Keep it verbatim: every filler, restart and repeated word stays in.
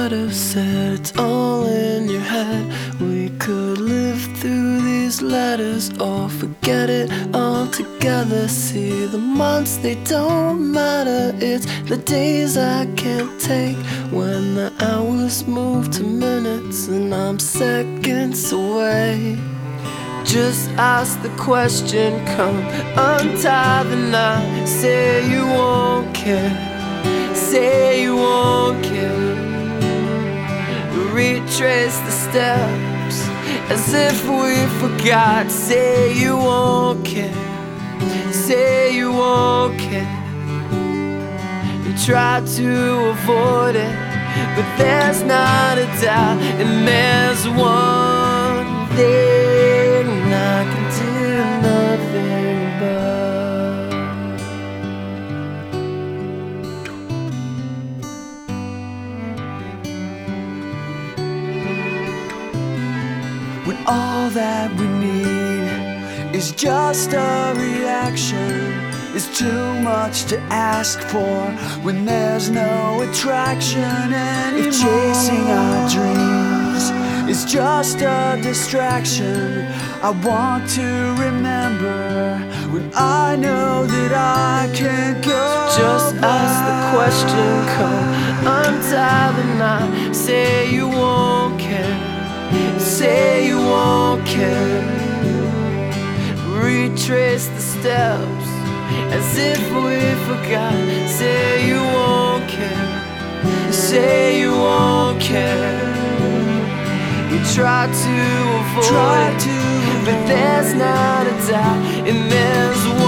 might have said it's all in your head. We could live through these letters or forget it altogether. See, the months, they don't matter. It's the days I can't take, when the hours move to minutes and I'm seconds away. Just ask the question, come untie the knot. Say you won't care, say you won't care. Retrace the steps as if we forgot. Say you won't care, say you won't care. You try to avoid it, but there's not a doubt. And there's one thing I can do nothing about. When all that we need is just a reaction, it's too much to ask for when there's no attraction anymore. If chasing our dreams is just a distraction, I want to remember when I know that I can't go. Just ask the question, come untie the knot. Say you won't care, say you won't care. Retrace the steps as if we forgot. Say you won't care, say you won't care. You try to avoid Try it, to but there's not a doubt. And there's one